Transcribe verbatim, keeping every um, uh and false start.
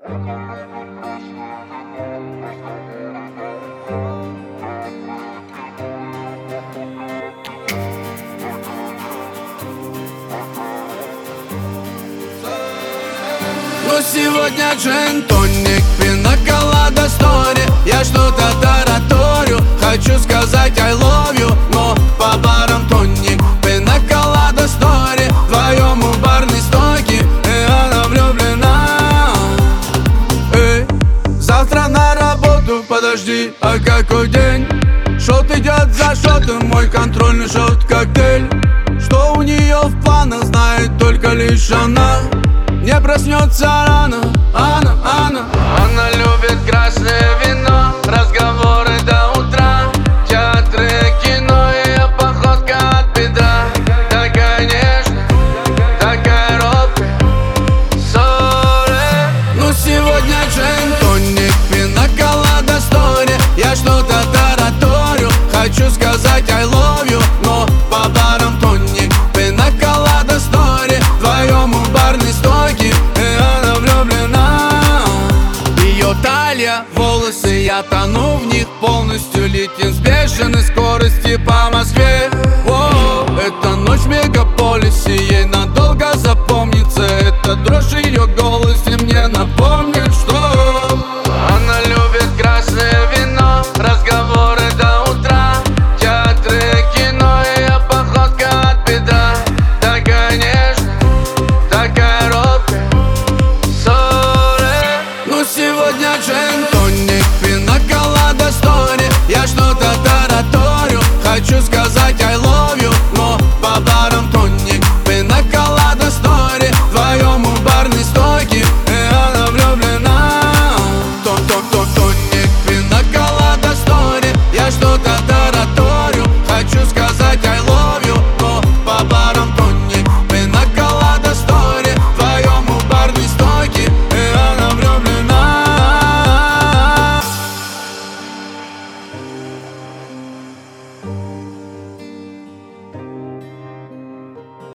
Но сегодня джин-тоник, пина-колада стори. Я что-то тараторю, хочу сказать I love you, но по барам тоник, пина-колада стори. Вдвоем у барной стойки, и она влюблена. Эй, завтра на работу, подожди, а какой день? Шот идет за шотом, мой контрольный шот коктейль. Что у нее в планах, знает только лишь она. Не проснется рано, она, она Она любит красное вино, разговоры до утра, театры, кино, ее походка от бедра. Такая нежная, такая робкая, sorry. Ну сегодня джин-тоник, пина-колада стори. Я что-то тараторю, хочу сказать I love you, но по барам тоник, пина-колада стори. Вдвоем у барной стойки, и она влюблена. Ее талия, волосы, я тону в них полностью. Летим с бешеной скорости по Москве. Воу, эта ночь в мегаполисе ей надолго запомнится. Это дрожь ее